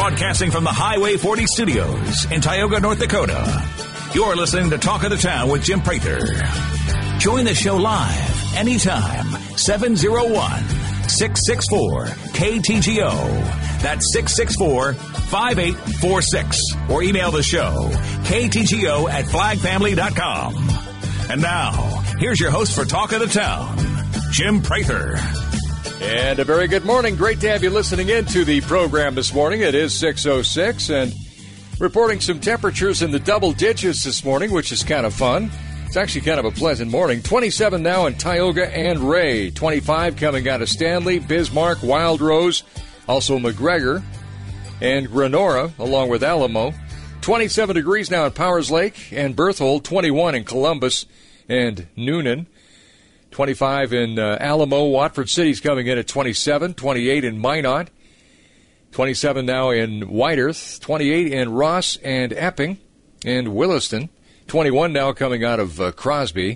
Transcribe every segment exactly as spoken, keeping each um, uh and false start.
Broadcasting from the Highway forty studios in Tioga, North Dakota. You're listening to Talk of the Town with Jim Prather. Join the show live anytime. seven oh one, six six four, K T G O. That's six six four, five eight four six. Or email the show, K T G O at flag family dot com. And now, here's your host for Talk of the Town, Jim Prather. And a very good morning. Great to have you listening in to the program this morning. It is six oh six, and reporting some temperatures in the double digits this morning, which is kind of fun. It's actually kind of a pleasant morning. twenty-seven now in Tioga and Ray. twenty-five coming out of Stanley, Bismarck, Wild Rose, also McGregor, and Granora, along with Alamo. twenty-seven degrees now in Powers Lake and Berthold. twenty-one in Columbus and Noonan. twenty-five in uh, Alamo. Watford City's coming in at twenty-seven. twenty-eight in Minot. twenty-seven now in White Earth. twenty-eight in Ross and Epping and Williston. twenty-one now coming out of uh, Crosby.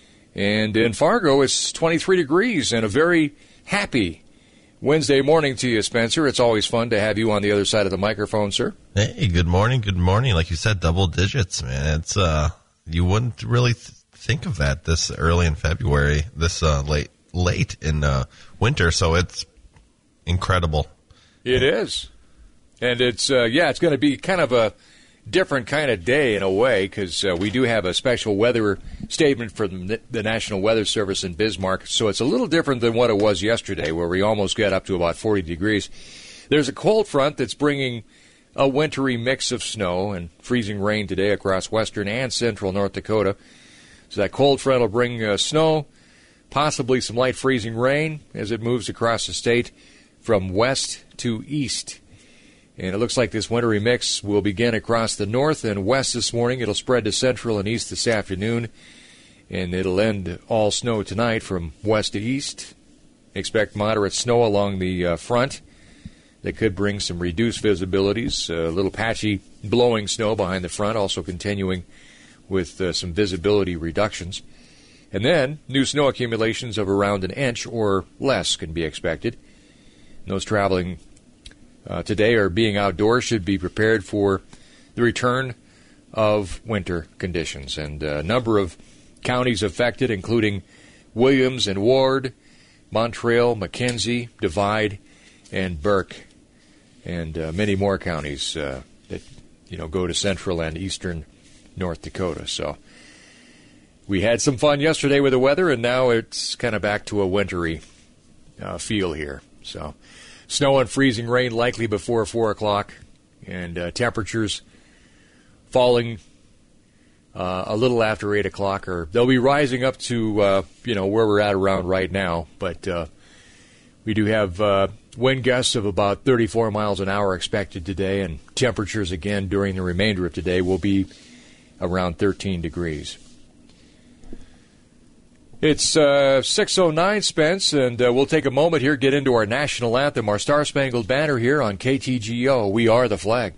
And in Fargo, it's twenty-three degrees and a very happy Wednesday morning to you, Spencer. It's always fun to have you on the other side of the microphone, sir. Hey, good morning, good morning. Like you said, double digits, man. It's uh, you wouldn't really th- think of that this early in February, this uh, late late in uh, winter, so it's incredible. It is. And it's, uh, yeah, it's going to be kind of a different kind of day in a way, because uh, we do have a special weather statement from the, the National Weather Service in Bismarck, so it's a little different than what it was yesterday, where we almost got up to about forty degrees. There's a cold front that's bringing a wintry mix of snow and freezing rain today across western and central North Dakota. So that cold front will bring uh, snow, possibly some light freezing rain as it moves across the state from west to east. And it looks like this wintry mix will begin across the north and west this morning. It'll spread to central and east this afternoon, and it'll end all snow tonight from west to east. Expect moderate snow along the uh, front. That could bring some reduced visibilities, a little patchy blowing snow behind the front, also continuing with uh, some visibility reductions. And then new snow accumulations of around an inch or less can be expected. And those traveling uh, today or being outdoors should be prepared for the return of winter conditions. And a number of counties affected, including Williams and Ward, Montreal, McKenzie, Divide, and Burke, and uh, many more counties uh, that you know go to central and eastern North Dakota. So we had some fun yesterday with the weather, and now it's kind of back to a wintry uh, feel here. So snow and freezing rain likely before four o'clock, and uh, temperatures falling uh, a little after eight o'clock, or they'll be rising up to uh, you know where we're at around right now. But uh, we do have uh, wind gusts of about thirty-four miles an hour expected today, and temperatures again during the remainder of today will be around thirteen degrees. It's uh, six oh nine, Spence, and uh, we'll take a moment here, get into our national anthem, our Star-Spangled Banner here on K T G O. We are the flag.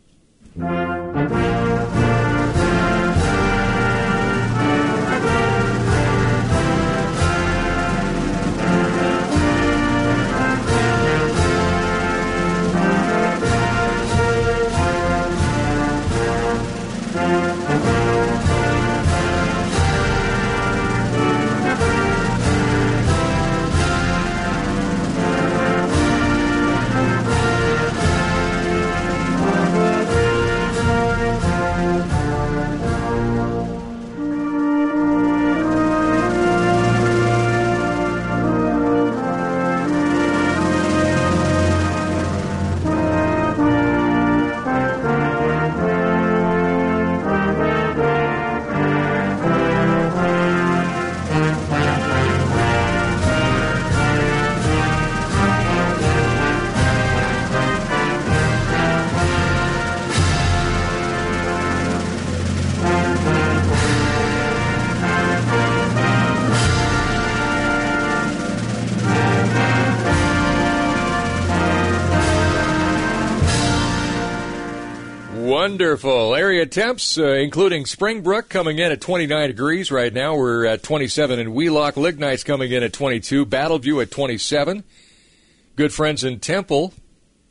Wonderful. Area temps, uh, including Springbrook, coming in at twenty-nine degrees right now. We're at twenty-seven in Wheelock. Lignite's coming in at twenty-two. Battleview at twenty-seven. Good friends in Temple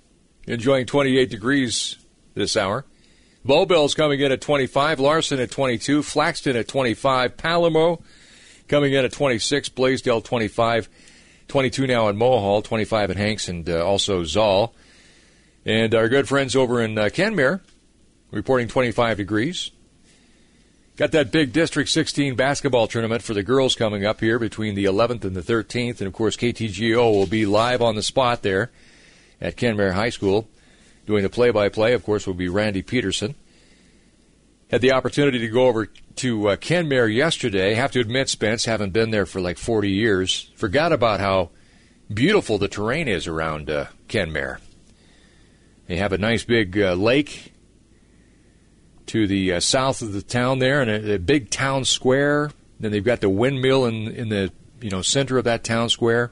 enjoying twenty-eight degrees this hour. Bowbell's coming in at twenty-five, Larson at twenty-two, Flaxton at twenty-five, Palamo coming in at twenty-six, Blaisdell twenty-five, twenty-two now in Mohall, twenty-five in Hanks, and uh, also Zoll. And our good friends over in uh, Kenmare reporting twenty-five degrees. Got that big District sixteen basketball tournament for the girls coming up here between the eleventh and the thirteenth. And, of course, K T G O will be live on the spot there at Kenmare High School. Doing the play-by-play, of course, will be Randy Peterson. Had the opportunity to go over to uh, Kenmare yesterday. Have to admit, Spence, haven't been there for like forty years. Forgot about how beautiful the terrain is around uh, Kenmare. They have a nice big uh, lake to the uh, south of the town there, and a, a big town square. Then they've got the windmill in in the you know center of that town square,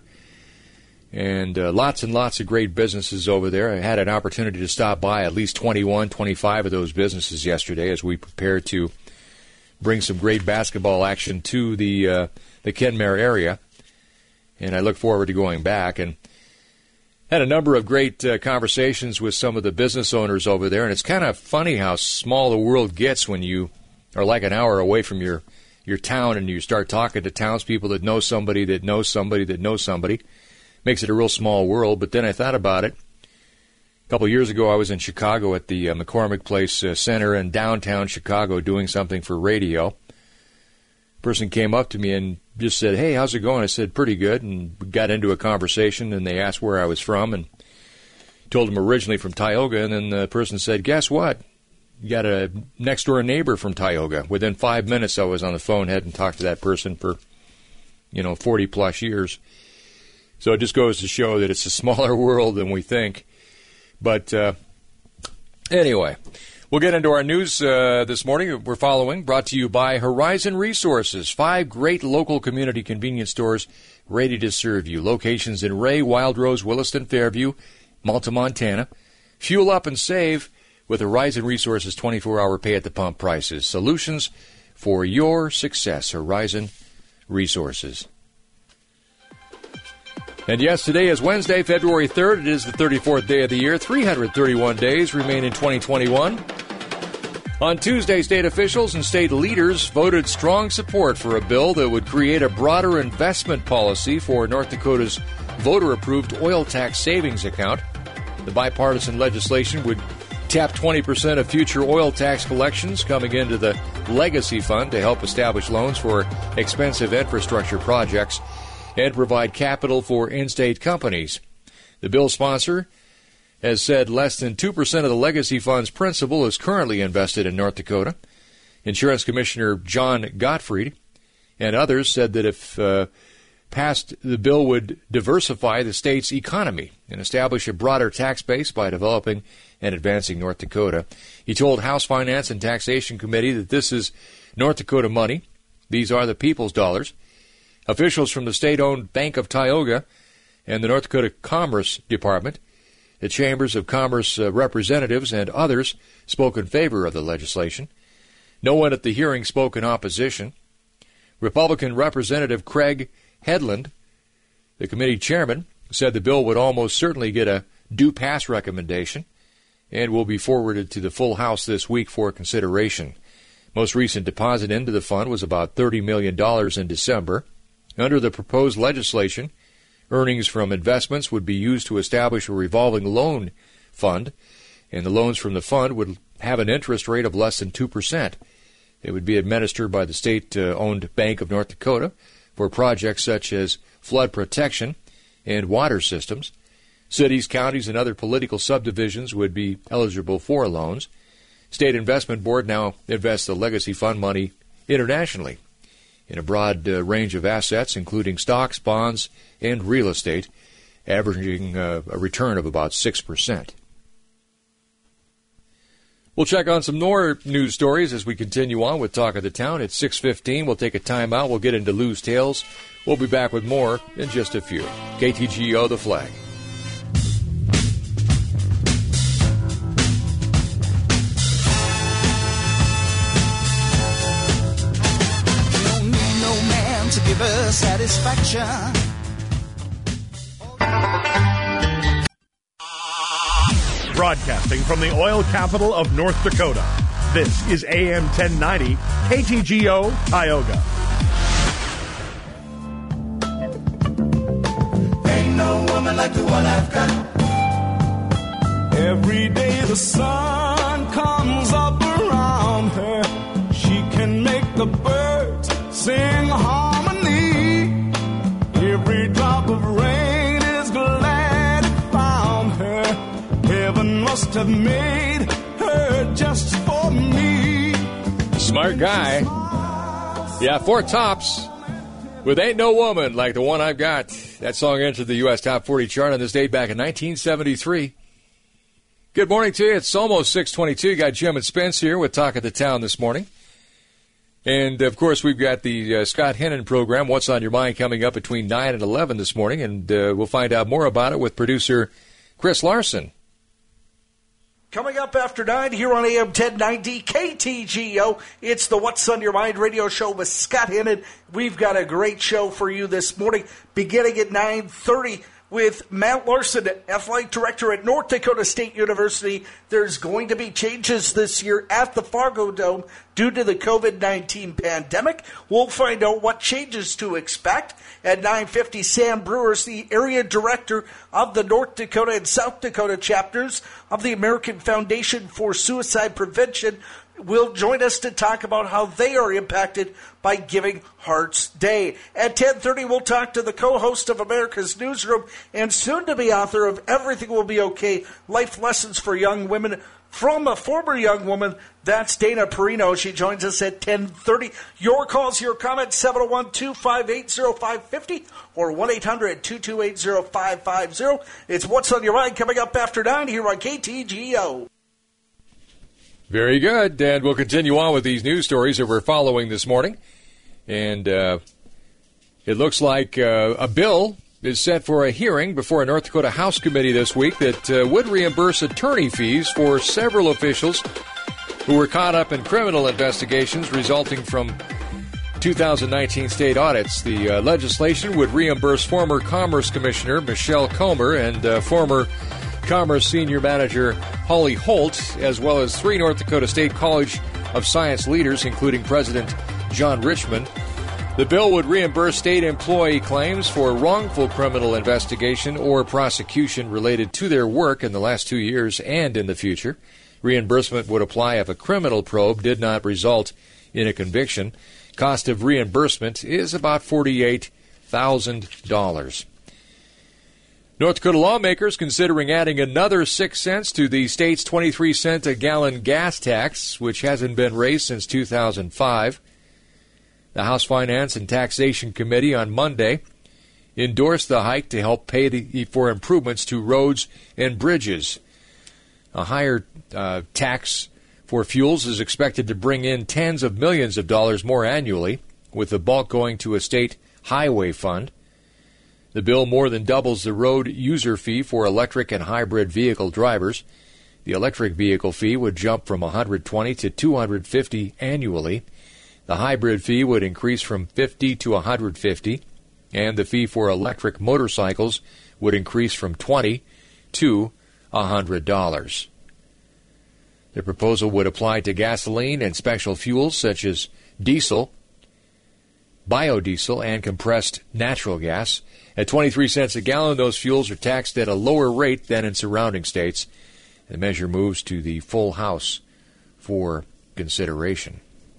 and uh, lots and lots of great businesses over there. I had an opportunity to stop by at least twenty-one, twenty-five of those businesses yesterday as we prepare to bring some great basketball action to the uh, the Kenmare area, and I look forward to going back. And had a number of great uh, conversations with some of the business owners over there, and it's kind of funny how small the world gets when you are like an hour away from your, your town and you start talking to townspeople that know somebody that knows somebody that knows somebody. Makes it a real small world. But then I thought about it. A couple of years ago, I was in Chicago at the uh, McCormick Place uh, Center in downtown Chicago doing something for radio. Person came up to me and just said, "Hey, how's it going?" I said, "Pretty good," and we got into a conversation, and they asked where I was from, and told them originally from Tioga, and then the person said, "Guess what? You got a next-door neighbor from Tioga." Within five minutes, I was on the phone, hadn't talked to that person for, you know, forty-plus years. So it just goes to show that it's a smaller world than we think. But uh, anyway, we'll get into our news uh, this morning. We're following, brought to you by Horizon Resources. Five great local community convenience stores ready to serve you. Locations in Ray, Wild Rose, Williston, Fairview, Malta, Montana. Fuel up and save with Horizon Resources twenty-four hour pay-at-the-pump prices. Solutions for your success. Horizon Resources. And yes, today is Wednesday, February third. It is the thirty-fourth day of the year. three hundred thirty-one days remain in twenty twenty-one. On Tuesday, state officials and state leaders voted strong support for a bill that would create a broader investment policy for North Dakota's voter-approved oil tax savings account. The bipartisan legislation would tap twenty percent of future oil tax collections coming into the Legacy Fund to help establish loans for expensive infrastructure projects and provide capital for in-state companies. The bill sponsor has said less than two percent of the Legacy Fund's principal is currently invested in North Dakota. Insurance Commissioner John Gottfried and others said that if uh, passed, the bill would diversify the state's economy and establish a broader tax base by developing and advancing North Dakota. He told House Finance and Taxation Committee that this is North Dakota money. These are the people's dollars. Officials from the state-owned Bank of Tioga and the North Dakota Commerce Department, the Chambers of Commerce uh, representatives, and others spoke in favor of the legislation. No one at the hearing spoke in opposition. Republican Representative Craig Hedlund, the committee chairman, said the bill would almost certainly get a due pass recommendation and will be forwarded to the full House this week for consideration. Most recent deposit into the fund was about thirty million dollars in December. Under the proposed legislation, earnings from investments would be used to establish a revolving loan fund, and the loans from the fund would have an interest rate of less than two percent. It would be administered by the state-owned Bank of North Dakota for projects such as flood protection and water systems. Cities, counties, and other political subdivisions would be eligible for loans. State Investment Board now invests the Legacy Fund money internationally in a broad uh, range of assets, including stocks, bonds, and real estate, averaging uh, a return of about six percent. We'll check on some more news stories as we continue on with Talk of the Town. It's six fifteen. We'll take a time out. We'll get into Lou's Tales. We'll be back with more in just a few. K T G O, The Flag. To give her satisfaction. Broadcasting from the oil capital of North Dakota, this is A M ten ninety K T G O Tioga. Ain't no woman like the one I've got. Every day the sun comes up around her. She can make the birds sing harmony. Every drop of rain is glad it found her. Heaven must have made her just for me. Smart guy. Yeah, Four Tops with Ain't No Woman Like the One I've Got. That song entered the U S Top forty chart on this date back in nineteen seventy-three. Good morning to you. It's almost six twenty-two. You got Jim and Spence here with Talk of the Town this morning. And, of course, we've got the uh, Scott Hennon program, What's on Your Mind, coming up between nine and eleven this morning. And uh, we'll find out more about it with producer Chris Larson. Coming up after nine here on A M ten ninety K T G O, it's the What's on Your Mind radio show with Scott Hennon. We've got a great show for you this morning, beginning at nine thirty with Matt Larson, athletic director at North Dakota State University. There's going to be changes this year at the Fargo Dome due to the covid nineteen pandemic. We'll find out what changes to expect. At nine fifty, Sam Brewers, the area director of the North Dakota and South Dakota chapters of the American Foundation for Suicide Prevention, will join us to talk about how they are impacted by Giving Hearts Day. At ten thirty, we'll talk to the co-host of America's Newsroom and soon-to-be author of Everything Will Be Okay, Life Lessons for Young Women, from a former young woman. That's Dana Perino. She joins us at ten thirty. Your calls, your comments, seven oh one, two five eight, oh five five oh or one eight hundred, two two eight, oh five five oh. It's What's on Your Mind coming up after nine here on K T G O. Very good. And we'll continue on with these news stories that we're following this morning. And uh, it looks like uh, a bill is set for a hearing before a North Dakota House Committee this week that uh, would reimburse attorney fees for several officials who were caught up in criminal investigations resulting from two thousand nineteen state audits. The uh, legislation would reimburse former Commerce Commissioner Michelle Comer and uh, former Commerce Senior Manager Holly Holt, as well as three North Dakota State College of Science leaders, including President John Richmond. The bill would reimburse state employee claims for wrongful criminal investigation or prosecution related to their work in the last two years and in the future. Reimbursement would apply if a criminal probe did not result in a conviction. Cost of reimbursement is about forty-eight thousand dollars. North Dakota lawmakers considering adding another six cents to the state's twenty-three cent a gallon gas tax, which hasn't been raised since two thousand five. The House Finance and Taxation Committee on Monday endorsed the hike to help pay the, for improvements to roads and bridges. A higher uh, tax for fuels is expected to bring in tens of millions of dollars more annually, with the bulk going to a state highway fund. The bill more than doubles the road user fee for electric and hybrid vehicle drivers. The electric vehicle fee would jump from one hundred twenty dollars to two hundred fifty dollars annually. The hybrid fee would increase from fifty dollars to one hundred fifty dollars, and the fee for electric motorcycles would increase from twenty dollars to one hundred dollars. The proposal would apply to gasoline and special fuels such as diesel, biodiesel, and compressed natural gas. At twenty-three cents a gallon, those fuels are taxed at a lower rate than in surrounding states. The measure moves to the full House for consideration.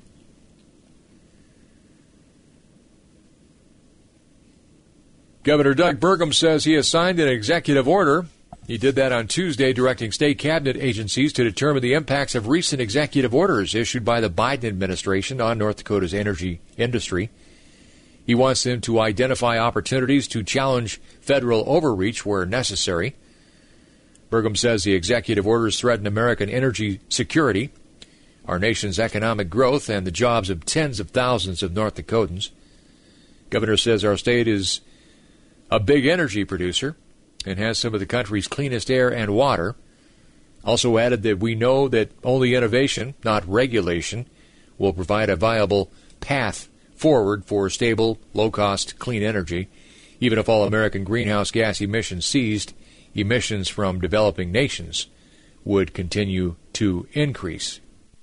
Governor Doug Burgum says he has signed an executive order. He did that on Tuesday, directing state cabinet agencies to determine the impacts of recent executive orders issued by the Biden administration on North Dakota's energy industry. He wants them to identify opportunities to challenge federal overreach where necessary. Burgum says the executive orders threaten American energy security, our nation's economic growth, and the jobs of tens of thousands of North Dakotans. Governor says our state is a big energy producer and has some of the country's cleanest air and water. Also added that we know that only innovation, not regulation, will provide a viable path forward for stable, low-cost, clean energy. Even if all American greenhouse gas emissions ceased, emissions from developing nations would continue to increase.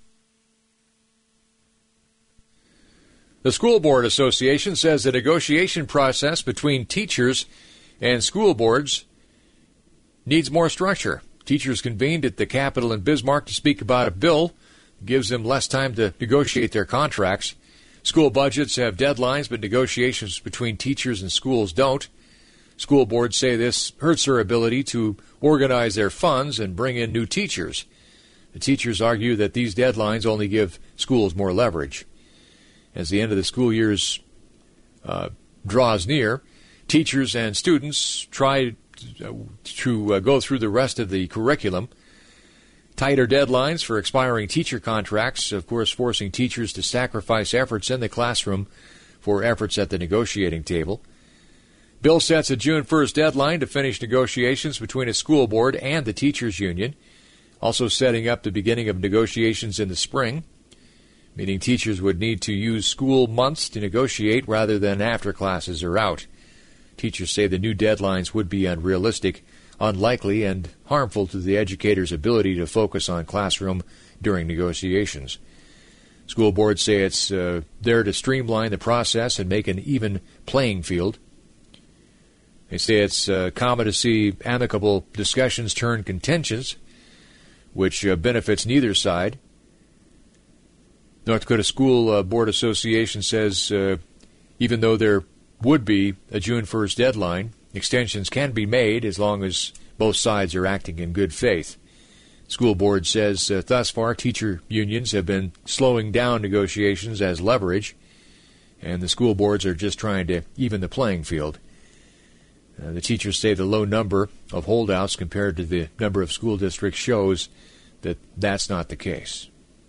The School Board Association says the negotiation process between teachers and school boards needs more structure. Teachers convened at the Capitol in Bismarck to speak about a bill that gives them less time to negotiate their contracts. School budgets have deadlines, but negotiations between teachers and schools don't. School boards say this hurts their ability to organize their funds and bring in new teachers. The teachers argue that these deadlines only give schools more leverage. As the end of the school years uh, draws near, teachers and students try to uh, go through the rest of the curriculum. Tighter deadlines for expiring teacher contracts, of course, forcing teachers to sacrifice efforts in the classroom for efforts at the negotiating table. Bill sets a June first deadline to finish negotiations between a school board and the teachers' union, also setting up the beginning of negotiations in the spring, meaning teachers would need to use school months to negotiate rather than after classes are out. Teachers say the new deadlines would be unrealistic, unlikely, and harmful to the educators' ability to focus on classroom during negotiations. School boards say it's uh, there to streamline the process and make an even playing field. They say it's uh, common to see amicable discussions turn contentious, which uh, benefits neither side. North Dakota School uh, Board Association says uh, even though there would be a June first deadline, extensions can be made as long as both sides are acting in good faith. School board says uh, thus far teacher unions have been slowing down negotiations as leverage, and the school boards are just trying to even the playing field. Uh, the teachers say the low number of holdouts compared to the number of school districts shows that that's not the case.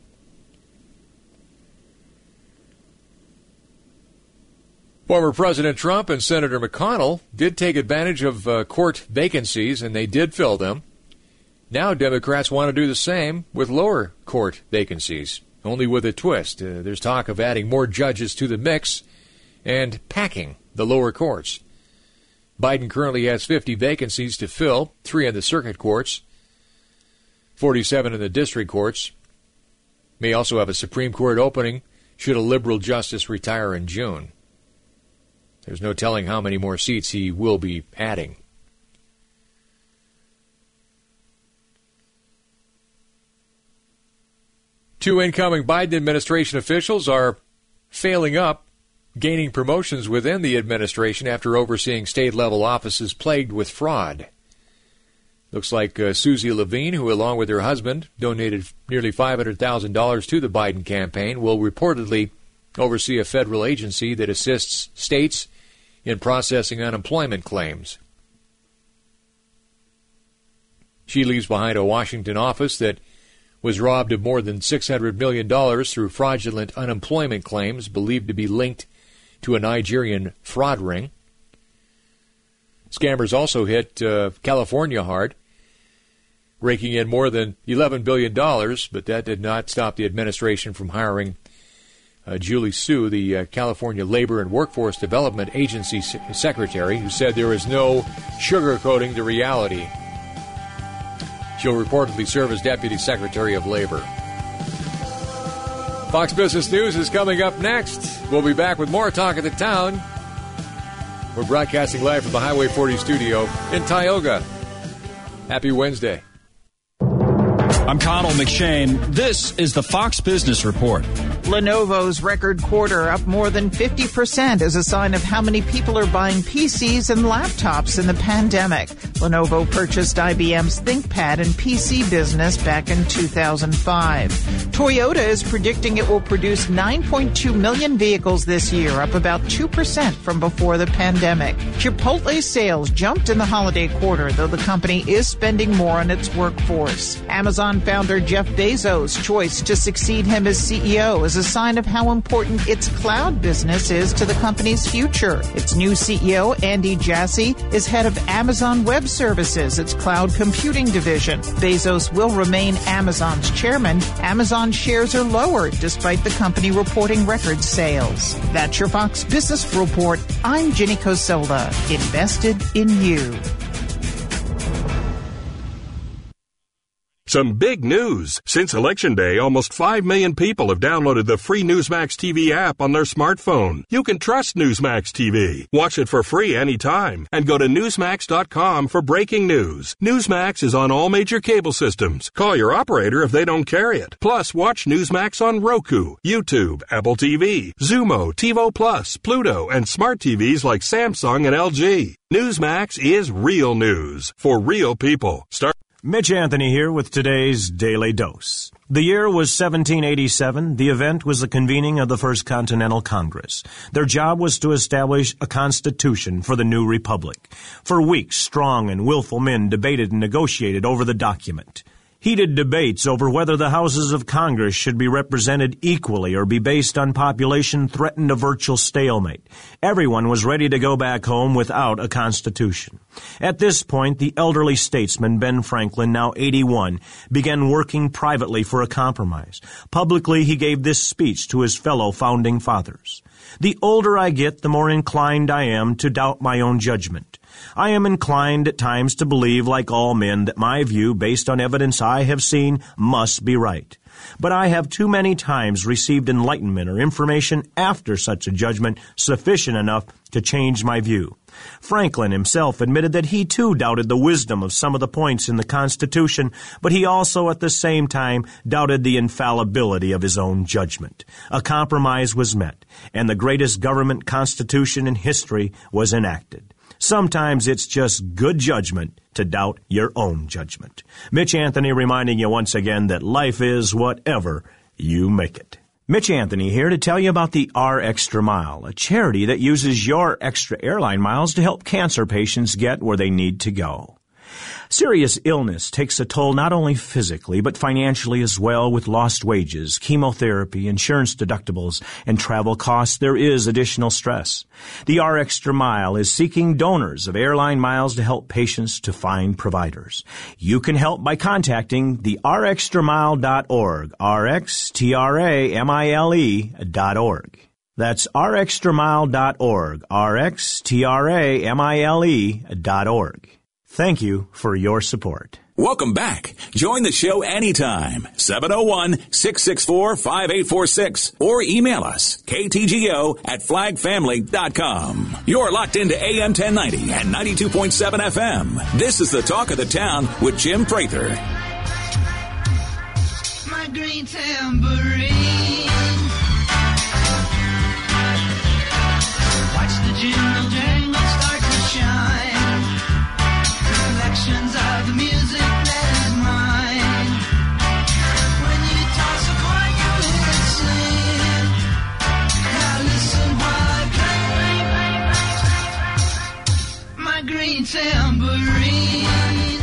Former President Trump and Senator McConnell did take advantage of uh, court vacancies, and they did fill them. Now Democrats want to do the same with lower court vacancies, only with a twist. Uh, there's talk of adding more judges to the mix and packing the lower courts. Biden currently has fifty vacancies to fill, three in the circuit courts, forty-seven in the district courts. May also have a Supreme Court opening should a liberal justice retire in June. There's no telling how many more seats he will be adding. Two incoming Biden administration officials are failing up, gaining promotions within the administration after overseeing state-level offices plagued with fraud. Looks like uh, Susie Levine, who along with her husband donated nearly five hundred thousand dollars to the Biden campaign, will reportedly oversee a federal agency that assists states in processing unemployment claims. She leaves behind a Washington office that was robbed of more than six hundred million dollars through fraudulent unemployment claims believed to be linked to a Nigerian fraud ring. Scammers also hit uh, California hard, raking in more than eleven billion dollars, but that did not stop the administration from hiring Uh, Julie Su, the uh, California Labor and Workforce Development Agency se- Secretary, who said there is no sugarcoating the reality. She'll reportedly serve as Deputy Secretary of Labor. Fox Business News is coming up next. We'll be back with more Talk of the Town. We're broadcasting live from the Highway forty studio in Tioga. Happy Wednesday. I'm Connell McShane. This is the Fox Business Report. Lenovo's record quarter up more than fifty percent is a sign of how many people are buying P Cs and laptops in the pandemic. Lenovo purchased I B M's ThinkPad and P C business back in two thousand five. Toyota is predicting it will produce nine point two million vehicles this year, up about two percent from before the pandemic. Chipotle sales jumped in the holiday quarter, though the company is spending more on its workforce. Amazon founder Jeff Bezos' choice to succeed him as C E O is a sign of how important its cloud business is to the company's future. Its new C E O, Andy Jassy, is head of Amazon Web Services, its cloud computing division. Bezos will remain Amazon's chairman. Amazon shares are lower despite the company reporting record sales. That's your Fox Business Report. I'm Ginny Coselda. Invested in you. Some big news. Since Election Day, almost five million people have downloaded the free Newsmax T V app on their smartphone. You can trust Newsmax T V. Watch it for free anytime and go to newsmax dot com for breaking news. Newsmax is on all major cable systems. Call your operator if they don't carry it. Plus, watch Newsmax on Roku, YouTube, Apple T V, Xumo, TiVo Plus, Pluto, and smart T Vs like Samsung and L G. Newsmax is real news for real people. Start Mitch Anthony here with today's Daily Dose. The year was seventeen eighty-seven. The event was the convening of the First Continental Congress. Their job was to establish a constitution for the new republic. For weeks, strong and willful men debated and negotiated over the document. Heated debates over whether the houses of Congress should be represented equally or be based on population threatened a virtual stalemate. Everyone was ready to go back home without a constitution. At this point, the elderly statesman, Ben Franklin, now eighty-one, began working privately for a compromise. Publicly, he gave this speech to his fellow founding fathers. The older I get, the more inclined I am to doubt my own judgment. I am inclined at times to believe, like all men, that my view, based on evidence I have seen, must be right. But I have too many times received enlightenment or information after such a judgment sufficient enough to change my view. Franklin himself admitted that he too doubted the wisdom of some of the points in the Constitution, but he also at the same time doubted the infallibility of his own judgment. A compromise was met, and the greatest government constitution in history was enacted. Sometimes it's just good judgment to doubt your own judgment. Mitch Anthony reminding you once again that life is whatever you make it. Mitch Anthony here to tell you about the R Extra Mile, a charity that uses your extra airline miles to help cancer patients get where they need to go. Serious illness takes a toll not only physically, but financially as well. With lost wages, chemotherapy, insurance deductibles, and travel costs, there is additional stress. The R Extra Mile is seeking donors of airline miles to help patients to find providers. You can help by contacting the r extra mile dot org, R X T R A M I L E dot org. That's r extra mile dot org, R X T R A M I L E dot org. Thank you for your support. Welcome back. Join the show anytime. seven oh one, six six four, five eight four six or email us, K T G O at flag family dot com. You're locked into A M ten ninety and ninety-two point seven F M. This is the Talk of the Town with Jim Prather. My green tambourine. Watch the jingle jangle start to shine. Reflections of the music that is mine. When you toss a coin, you hear it sing. Now listen while I play my green tambourine.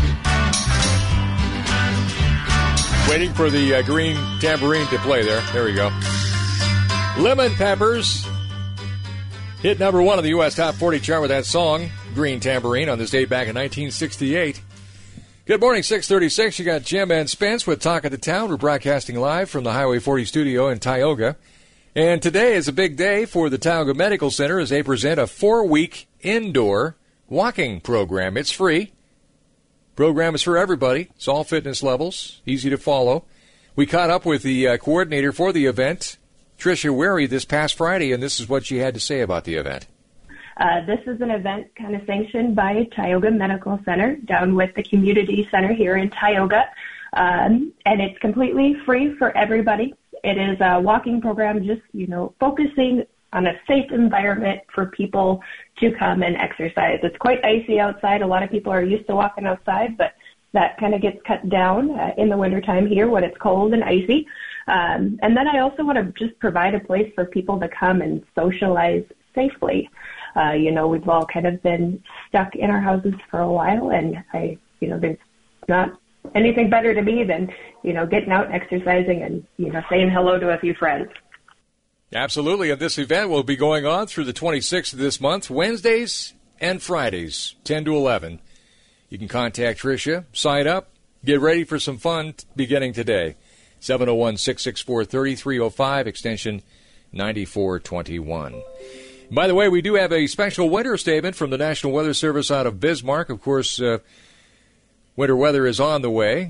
Waiting for the uh, green tambourine to play there. There we go. Lemon Peppers hit number one on the U S Top forty chart with that song, Green Tambourine, on this date back in nineteen sixty-eight. Good morning, six thirty-six. You got Jim and Spence with Talk of the Town. We're broadcasting live from the Highway forty studio in Tioga. And today is a big day for the Tioga Medical Center as they present a four-week indoor walking program. It's free. Program is for everybody. It's all fitness levels, easy to follow. We caught up with the uh, coordinator for the event, Tricia Wary, this past Friday, and this is what she had to say about the event. Uh, this is an event kind of sanctioned by Tioga Medical Center down with the community center here in Tioga, um, and it's completely free for everybody. It is a walking program just, you know, focusing on a safe environment for people to come and exercise. It's quite icy outside. A lot of people are used to walking outside, but that kind of gets cut down uh, in the wintertime here when it's cold and icy. Um, and then I also want to just provide a place for people to come and socialize safely. Uh, you know, we've all kind of been stuck in our houses for a while, and I, you know, there's not anything better to me than, you know, getting out and exercising and, you know, saying hello to a few friends. Absolutely. And this event will be going on through the twenty-sixth of this month, Wednesdays and Fridays, ten to eleven. You can contact Tricia, sign up, get ready for some fun beginning today. seven oh one, six six four, three three oh five, extension ninety-four twenty-one. By the way, we do have a special winter statement from the National Weather Service out of Bismarck. Of course, uh, winter weather is on the way.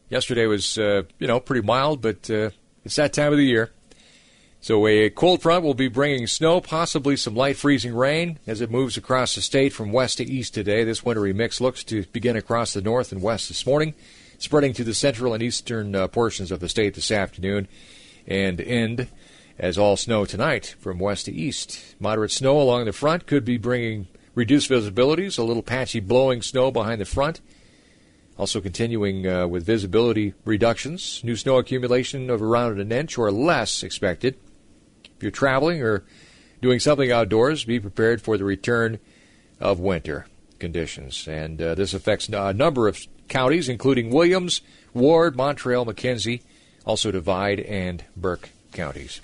Yesterday was, uh, you know, pretty mild, but uh, it's that time of the year. So a cold front will be bringing snow, possibly some light freezing rain as it moves across the state from west to east today. This wintry mix looks to begin across the north and west this morning, spreading to the central and eastern uh, portions of the state this afternoon, and end as all snow tonight from west to east. Moderate snow along the front could be bringing reduced visibilities, a little patchy blowing snow behind the front. Also continuing uh, with visibility reductions. New snow accumulation of around an inch or less expected. If you're traveling or doing something outdoors, be prepared for the return of winter conditions. And uh, this affects a number of counties, including Williams, Ward, Montreal, McKenzie, also Divide and Burke counties.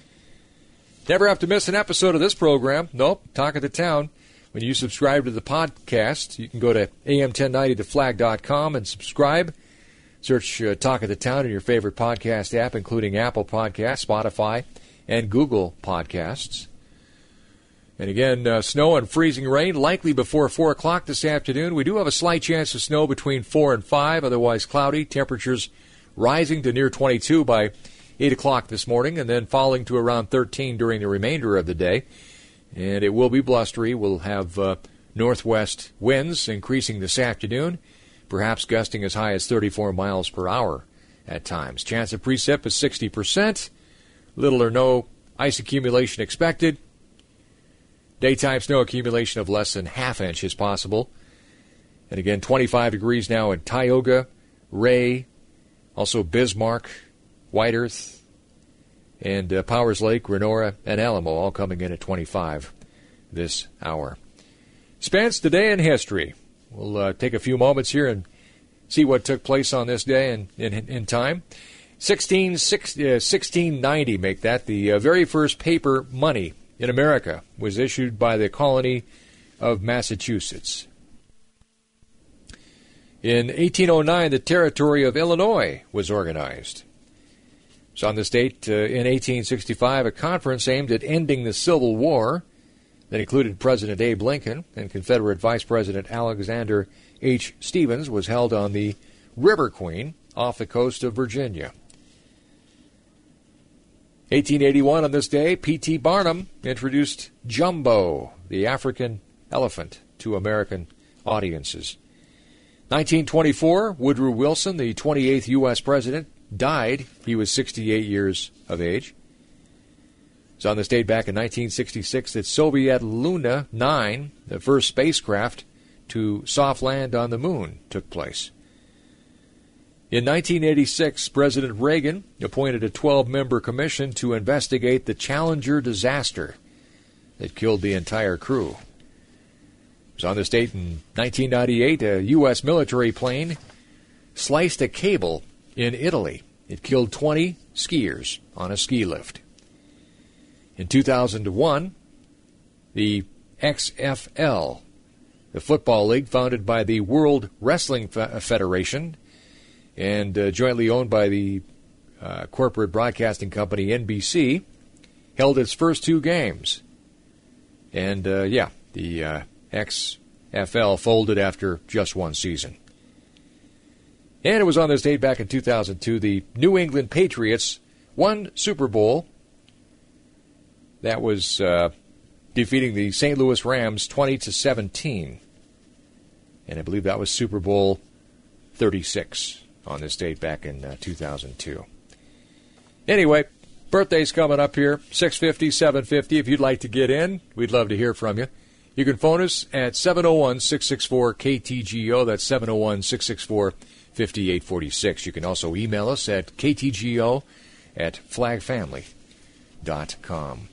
Never have to miss an episode of this program. Nope, Talk of the Town. When you subscribe to the podcast, you can go to A M ten ninety the flag dot com and subscribe. Search uh, Talk of the Town in your favorite podcast app, including Apple Podcasts, Spotify, and Google Podcasts. And again, uh, snow and freezing rain likely before four o'clock this afternoon. We do have a slight chance of snow between four and five, otherwise cloudy. Temperatures rising to near twenty-two by eight o'clock this morning, and then falling to around thirteen during the remainder of the day. And it will be blustery. We'll have uh, northwest winds increasing this afternoon, perhaps gusting as high as thirty-four miles per hour at times. Chance of precip is sixty percent. Little or no ice accumulation expected. Daytime snow accumulation of less than half inch is possible. And again, twenty-five degrees now in Tioga, Ray, also Bismarck, White Earth, and uh, Powers Lake, Renora, and Alamo, all coming in at twenty-five this hour. Spence, today in history. We'll uh, take a few moments here and see what took place on this day in, in, in time. sixteen, sixteen ninety, make that, the uh, very first paper money in America was issued by the colony of Massachusetts. In eighteen oh nine, the territory of Illinois was organized. So on this date, uh, in eighteen sixty-five, a conference aimed at ending the Civil War that included President Abe Lincoln and Confederate Vice President Alexander H. Stephens was held on the River Queen off the coast of Virginia. eighteen eighty-one, on this day, P T Barnum introduced Jumbo, the African elephant, to American audiences. nineteen twenty-four, Woodrow Wilson, the twenty-eighth U S president, died. He was sixty-eight years of age. It's on this date back in nineteen sixty-six that Soviet Luna nine, the first spacecraft to soft land on the moon, took place. In nineteen eighty-six, President Reagan appointed a twelve-member commission to investigate the Challenger disaster that killed the entire crew. It was on this date in nineteen ninety-eight, a U S military plane sliced a cable in Italy. It killed twenty skiers on a ski lift. In two thousand one, the X F L, the football league founded by the World Wrestling Federation and uh, jointly owned by the uh, corporate broadcasting company N B C, held its first two games. And, uh, yeah, the uh, X F L folded after just one season. And it was on this date back in two thousand two, the New England Patriots won Super Bowl. That was uh, defeating the Saint Louis Rams twenty to seventeen. And I believe that was Super Bowl thirty-six on this date back in uh, two thousand two. Anyway, birthday's coming up here, six fifty, seven fifty. If you'd like to get in, we'd love to hear from you. You can phone us at seven oh one, six six four, K T G O. That's seven oh one, six six four, five eight four six. You can also email us at K T G O at flag family dot com.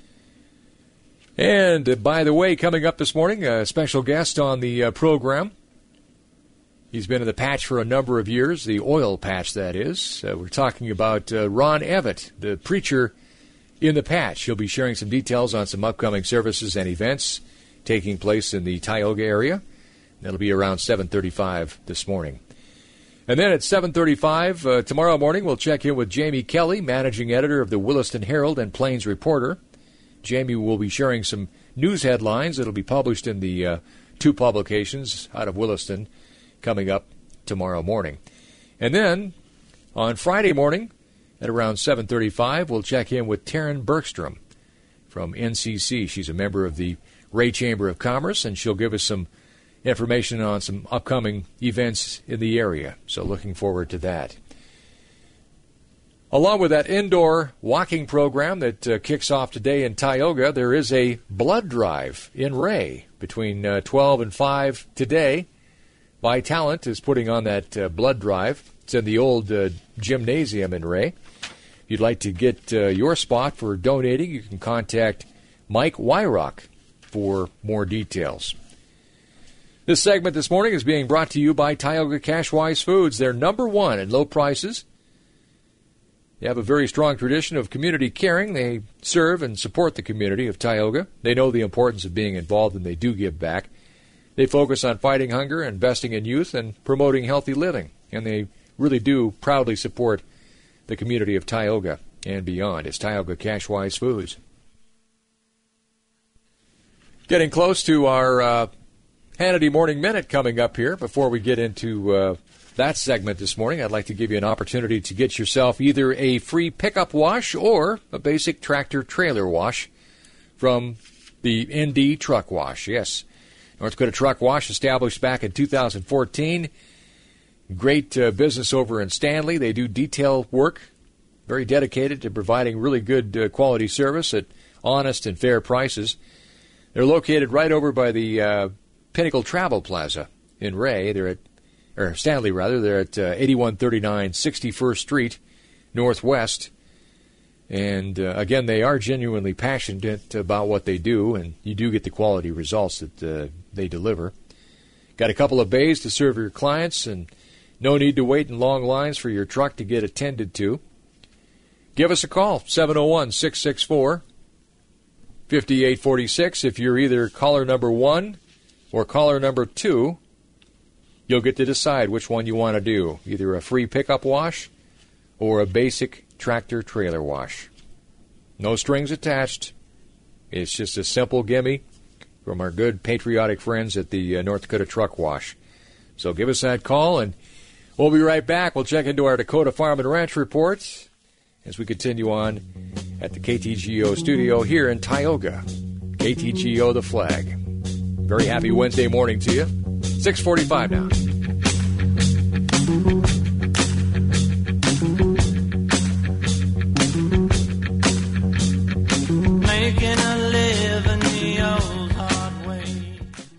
And, uh, by the way, coming up this morning, a special guest on the uh, program. He's been in the patch for a number of years, the oil patch, that is. Uh, we're talking about uh, Ron Evett, the preacher in the patch. He'll be sharing some details on some upcoming services and events taking place in the Tioga area. That'll be around seven thirty-five this morning. And then at seven thirty-five uh, tomorrow morning, we'll check in with Jamie Kelly, managing editor of the Williston Herald and Plains Reporter. Jamie will be sharing some news headlines that will be published in the uh, two publications out of Williston coming up tomorrow morning. And then on Friday morning at around seven thirty-five, we'll check in with Taryn Bergstrom from N C C. She's a member of the Ray Chamber of Commerce, and she'll give us some information on some upcoming events in the area. So looking forward to that. Along with that indoor walking program that uh, kicks off today in Tioga, there is a blood drive in Ray between uh, twelve and five today. Vitalant is putting on that uh, blood drive. It's in the old uh, gymnasium in Ray. If you'd like to get uh, your spot for donating, you can contact Mike Wyrock for more details. This segment this morning is being brought to you by Tioga Cashwise Foods. They're number one in low prices. They have a very strong tradition of community caring. They serve and support the community of Tioga. They know the importance of being involved, and they do give back. They focus on fighting hunger, investing in youth, and promoting healthy living. And they really do proudly support the community of Tioga and beyond. It's Tioga Cashwise Foods. Getting close to our uh, Hannity Morning Minute coming up here. Before we get into uh, that segment this morning, I'd like to give you an opportunity to get yourself either a free pickup wash or a basic tractor trailer wash from the N D Truck Wash. Yes, North Dakota Truck Wash, established back in two thousand fourteen. Great uh, business over in Stanley. They do detail work, very dedicated to providing really good uh, quality service at honest and fair prices. They're located right over by the uh, Pinnacle Travel Plaza in Ray. They're at, or Stanley rather. They're at uh, eighty-one thirty-nine sixty-first Street Northwest. And uh, again, they are genuinely passionate about what they do, and you do get the quality results that uh, they deliver. Got a couple of bays to serve your clients, and no need to wait in long lines for your truck to get attended to. Give us a call, seven oh one, six six four, five eight four six. If you're either caller number one or caller number two, you'll get to decide which one you want to do, either a free pickup wash or a basic tractor trailer wash. No strings attached. It's just a simple gimme from our good patriotic friends at the uh, North Dakota Truck Wash. So give us that call, and we'll be right back. We'll check into our Dakota Farm and Ranch report as we continue on at the K T G O studio here in Tioga. K T G O, the flag. Very happy Wednesday morning to you. six forty-five now. Making a living the old hard way.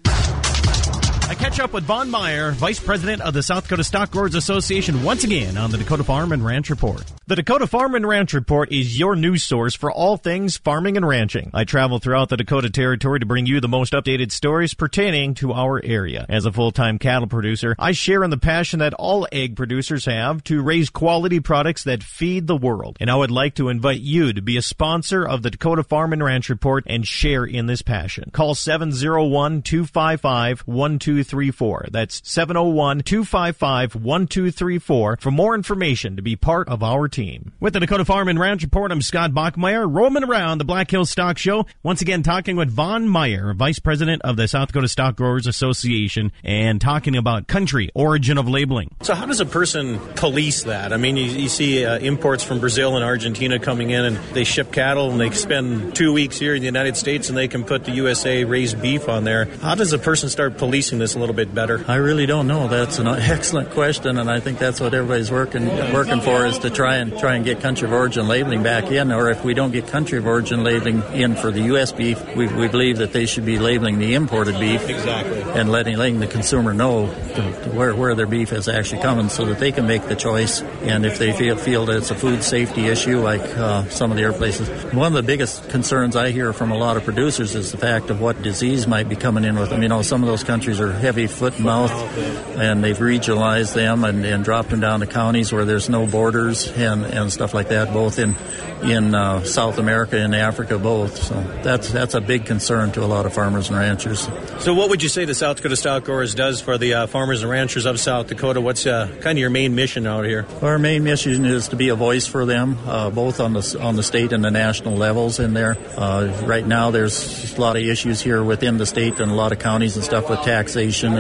I catch up with Vaughn Meyer, Vice President of the South Dakota Stock Growers Association, once again on the Dakota Farm and Ranch Report. The Dakota Farm and Ranch Report is your news source for all things farming and ranching. I travel throughout the Dakota Territory to bring you the most updated stories pertaining to our area. As a full-time cattle producer, I share in the passion that all egg producers have to raise quality products that feed the world. And I would like to invite you to be a sponsor of the Dakota Farm and Ranch Report and share in this passion. Call seven oh one, two five five, one two three four. That's seven oh one, two five five, one two three four for more information to be part of our team. With the Dakota Farm and Ranch Report, I'm Scott Bachmeyer, roaming around the Black Hills Stock Show, once again talking with Vaughn Meyer, Vice President of the South Dakota Stock Growers Association, and talking about country origin of labeling. So how does a person police that? I mean, you, you see uh, imports from Brazil and Argentina coming in, and they ship cattle, and they spend two weeks here in the United States, and they can put the U S A raised beef on there. How does a person start policing this a little bit better? I really don't know. That's an excellent question, and I think that's what everybody's working working for, is to try and try and get country of origin labeling back in. Or if we don't get country of origin labeling in for the U S beef, we, we believe that they should be labeling the imported beef. Exactly. And letting, letting the consumer know to, to where, where their beef is actually coming, so that they can make the choice. And if they feel, feel that it's a food safety issue, like uh, some of the other places. One of the biggest concerns I hear from a lot of producers is the fact of what disease might be coming in with them. You know, some of those countries are heavy foot and mouth, and they've regionalized them and, and dropped them down to counties where there's no borders and, and stuff like that, both in in uh, South America and Africa, both. So that's that's a big concern to a lot of farmers and ranchers. So what would you say the South Dakota Stock Growers does for the uh, farmers and ranchers of South Dakota? What's uh, kind of your main mission out here? Our main mission is to be a voice for them, uh, both on the on the state and the national levels in there. Uh, right now there's a lot of issues here within the state and a lot of counties and stuff with taxation and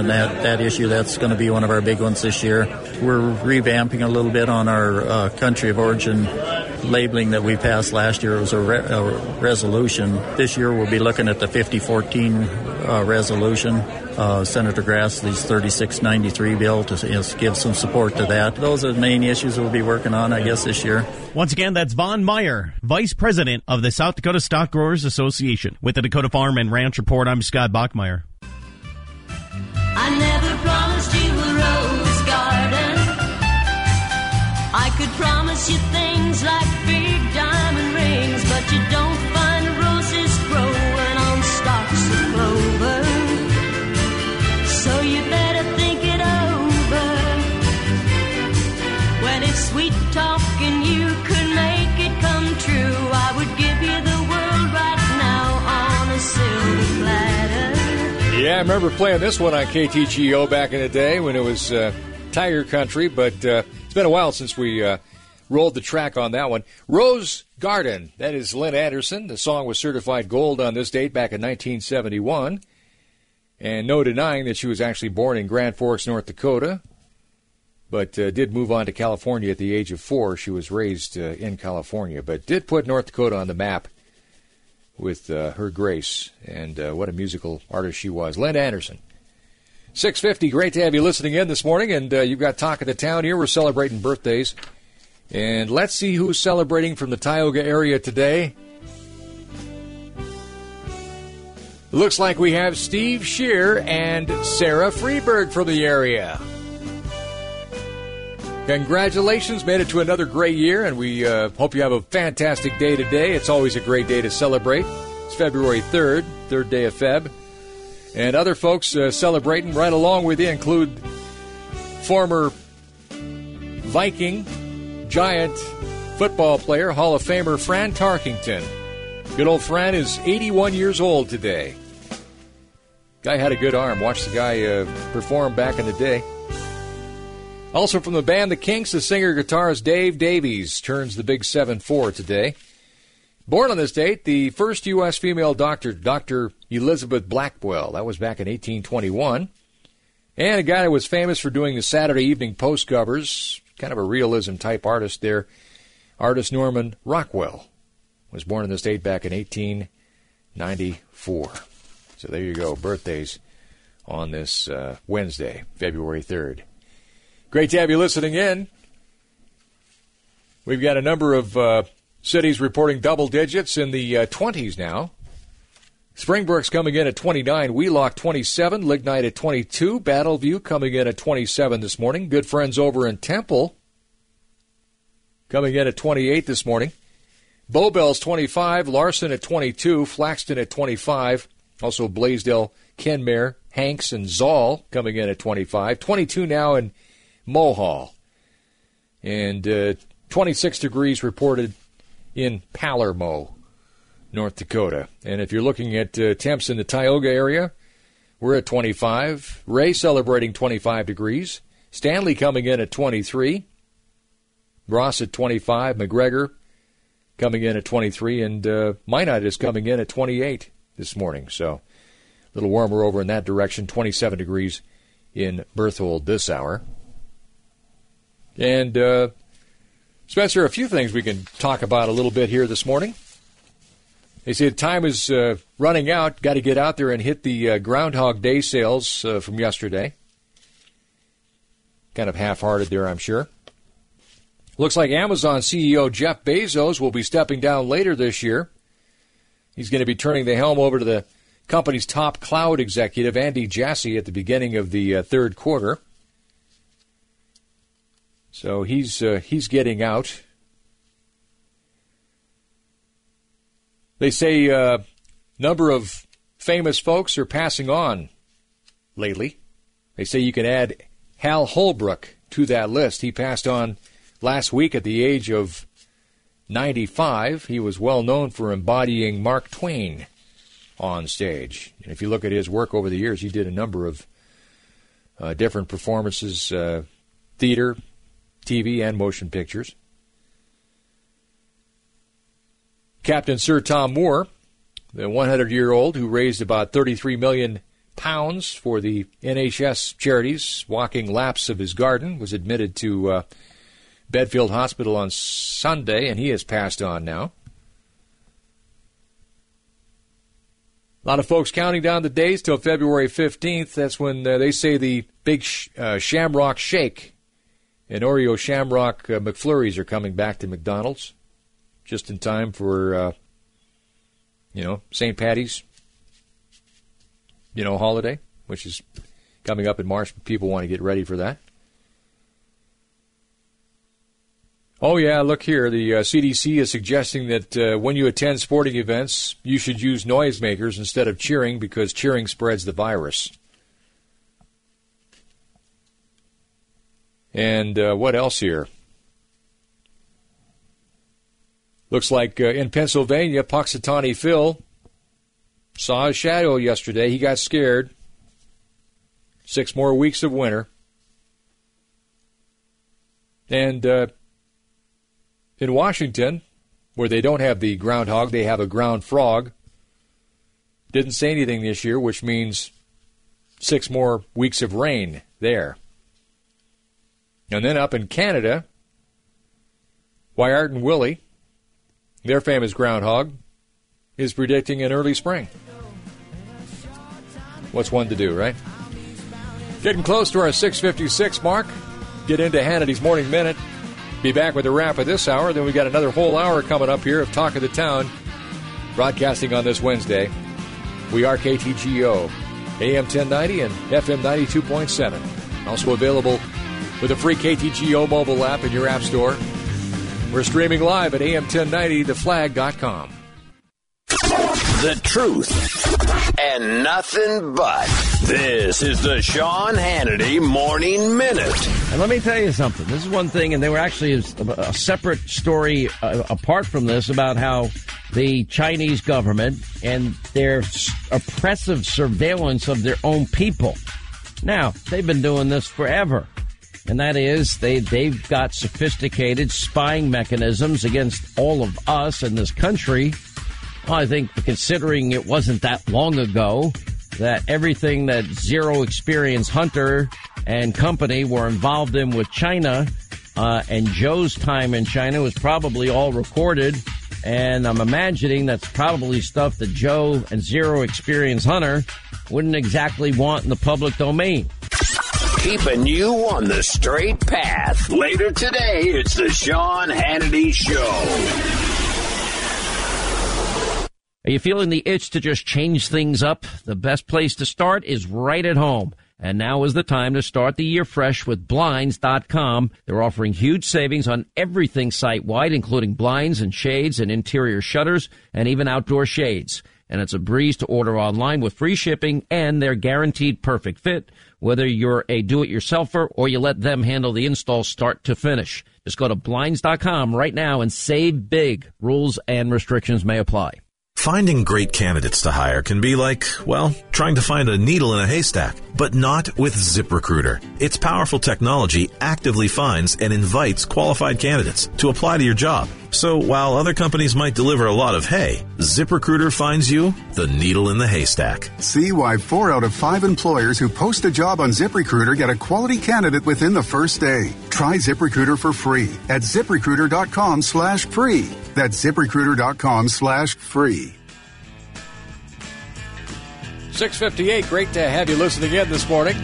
on that, that issue. That's going to be one of our big ones this year. We're revamping a little bit on our uh, country of origin labeling that we passed last year. It was a, re- a resolution. This year we'll be looking at the fifty fourteen uh, resolution. Uh, Senator Grassley's thirty-six ninety-three bill to you know, give some support to that. Those are the main issues we'll be working on, I guess, this year. Once again, that's Vaughn Meyer, Vice President of the South Dakota Stock Growers Association. With the Dakota Farm and Ranch Report, I'm Scott Bachmeyer. I never promised you a rose garden. I could promise you things like big diamond rings, but you don't find roses growing on stalks of clover. So you better think it over. When it's sweet talking, you could make it come true. I would give you the world right now on a silver platter. Yeah, I remember playing this one on K T G O back in the day when it was uh, Tiger Country, but uh, it's been a while since we uh, rolled the track on that one. Rose Garden, that is Lynn Anderson. The song was certified gold on this date back in nineteen seventy-one. And no denying that she was actually born in Grand Forks, North Dakota, but uh, did move on to California at the age of four. She was raised uh, in California, but did put North Dakota on the map with uh, her grace, and uh, what a musical artist she was. Lynn Anderson. six fifty, great to have you listening in this morning, and uh, you've got Talk of the Town here. We're celebrating birthdays, and let's see who's celebrating from the Tioga area today. Looks like we have Steve Shear and Sarah Freeberg from the area. Congratulations, made it to another great year, and we uh, hope you have a fantastic day today. It's always a great day to celebrate. It's February third, third day of Feb. And other folks uh, celebrating right along with you include former Viking, Giant football player, Hall of Famer Fran Tarkington. Good old Fran is eighty-one years old today. Guy had a good arm. Watch the guy uh, perform back in the day. Also from the band The Kinks, the singer-guitarist Dave Davies turns the big seven four today. Born on this date, the first U S female doctor, Doctor Elizabeth Blackwell. That was back in eighteen twenty-one. And a guy that was famous for doing the Saturday Evening Post covers, kind of a realism-type artist there, artist Norman Rockwell. Was born in this date back in eighteen ninety-four. So there you go, birthdays on this uh, Wednesday, February third. Great to have you listening in. We've got a number of uh, cities reporting double digits in the uh, twenties now. Springbrook's coming in at twenty-nine, Wheelock twenty-seven, Lignite at twenty-two, Battleview coming in at twenty-seven this morning. Good friends over in Temple coming in at twenty-eight this morning. Bowbell's twenty-five, Larson at twenty-two, Flaxton at twenty-five. Also Blaisdell, Kenmare, Hanks, and Zoll coming in at twenty-five. twenty-two now in Mohall. And uh, twenty-six degrees reported in Palermo, North Dakota. And if you're looking at uh, temps in the Tioga area, we're at twenty-five. Ray celebrating twenty-five degrees. Stanley coming in at twenty-three. Ross at twenty-five. McGregor coming in at twenty-three. And uh, Minot is coming in at twenty-eight this morning. So a little warmer over in that direction. twenty-seven degrees in Berthold this hour. And, uh, Spencer, a few things we can talk about a little bit here this morning. They say time is uh, running out. Got to get out there and hit the uh, Groundhog Day sales uh, from yesterday. Kind of half-hearted there, I'm sure. Looks like Amazon C E O Jeff Bezos will be stepping down later this year. He's going to be turning the helm over to the company's top cloud executive, Andy Jassy, at the beginning of the uh, third quarter. So he's uh, he's getting out. They say a uh, number of famous folks are passing on lately. They say you can add Hal Holbrook to that list. He passed on last week at the age of ninety-five. He was well known for embodying Mark Twain on stage. And if you look at his work over the years, he did a number of uh, different performances, uh, theater, T V, and motion pictures. Captain Sir Tom Moore, the one hundred-year-old who raised about thirty-three million pounds for the N H S charities walking laps of his garden, was admitted to uh, Bedfield Hospital on Sunday, and he has passed on now. A lot of folks counting down the days till February fifteenth. That's when uh, they say the big sh- uh, Shamrock Shake and Oreo Shamrock uh, McFlurries are coming back to McDonald's just in time for, uh, you know, Saint Patty's, you know, holiday, which is coming up in March. People want to get ready for that. Oh, yeah, look here. The uh, C D C is suggesting that uh, when you attend sporting events, you should use noisemakers instead of cheering because cheering spreads the virus. And uh, what else here? Looks like uh, in Pennsylvania, Puxatawny Phil saw a shadow yesterday. He got scared. Six more weeks of winter. And uh, in Washington, where they don't have the groundhog, they have a ground frog. Didn't say anything this year, which means six more weeks of rain there. And then up in Canada, Wyatt and Willie, their famous groundhog, is predicting an early spring. What's one to do, right? Getting close to our six fifty-six mark. Get into Hannity's Morning Minute. Be back with a wrap of this hour. Then we got another whole hour coming up here of Talk of the Town, broadcasting on this Wednesday. We are K T G O, A M ten ninety and F M ninety-two point seven. Also available with a free K T G O mobile app in your app store. We're streaming live at A M ten ninety the flag dot com. The truth and nothing but. This is the Sean Hannity Morning Minute. And let me tell you something. This is one thing, and there were actually a, a separate story uh, apart from this about how the Chinese government and their oppressive surveillance of their own people. Now, they've been doing this forever. And that is, they, they've got sophisticated spying mechanisms against all of us in this country. Well, I think considering it wasn't that long ago that everything that Zero Experience Hunter and company were involved in with China uh, and Joe's time in China was probably all recorded. And I'm imagining that's probably stuff that Joe and Zero Experience Hunter wouldn't exactly want in the public domain. Keeping you on the straight path. Later today, it's the Sean Hannity Show. Are you feeling the itch to just change things up? The best place to start is right at home. And now is the time to start the year fresh with Blinds dot com. They're offering huge savings on everything site-wide, including blinds and shades and interior shutters and even outdoor shades. And it's a breeze to order online with free shipping and their guaranteed perfect fit, whether you're a do-it-yourselfer or you let them handle the install start to finish. Just go to Blinds dot com right now and save big. Rules and restrictions may apply. Finding great candidates to hire can be like, well, trying to find a needle in a haystack, but not with ZipRecruiter. Its powerful technology actively finds and invites qualified candidates to apply to your job. So while other companies might deliver a lot of hay, ZipRecruiter finds you the needle in the haystack. See why four out of five employers who post a job on ZipRecruiter get a quality candidate within the first day. Try ZipRecruiter for free at ZipRecruiter.com slash free. That's ZipRecruiter.com slash free. six fifty-eight, great to have you listening in this morning.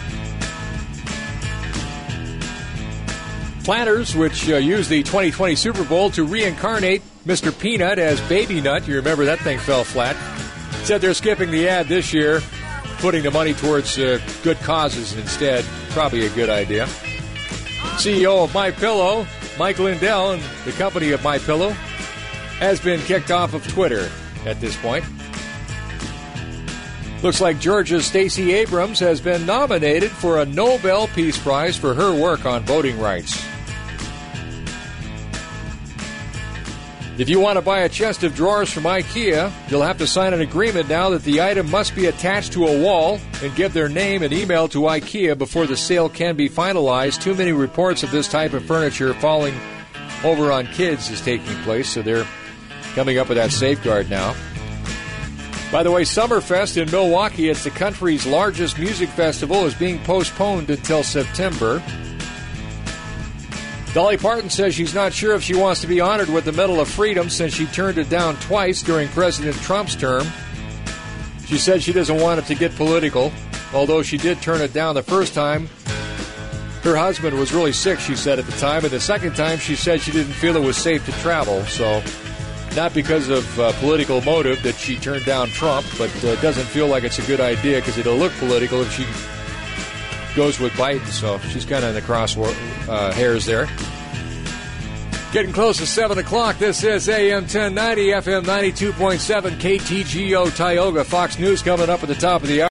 Planners, which uh, used the twenty twenty Super Bowl to reincarnate Mister Peanut as Baby Nut, you remember that thing fell flat, said they're skipping the ad this year, putting the money towards uh, good causes instead. Probably a good idea. C E O of MyPillow, Mike Lindell, and the company of MyPillow, has been kicked off of Twitter at this point. Looks like Georgia's Stacey Abrams has been nominated for a Nobel Peace Prize for her work on voting rights. If you want to buy a chest of drawers from IKEA, you'll have to sign an agreement now that the item must be attached to a wall and give their name and email to IKEA before the sale can be finalized. Too many reports of this type of furniture falling over on kids is taking place, so they're coming up with that safeguard now. By the way, Summerfest in Milwaukee, it's the country's largest music festival, is being postponed until September. Dolly Parton says she's not sure if she wants to be honored with the Medal of Freedom since she turned it down twice during President Trump's term. She said she doesn't want it to get political, although she did turn it down the first time. Her husband was really sick, she said at the time, and the second time she said she didn't feel it was safe to travel, so not because of uh, political motive that she turned down Trump, but uh, doesn't feel like it's a good idea because it'll look political if she goes with Biden, so she's kind of in the cross uh, hairs there. Getting close to seven o'clock. This is A M ten ninety, F M ninety-two point seven, K T G O Tioga. Fox News coming up at the top of the hour.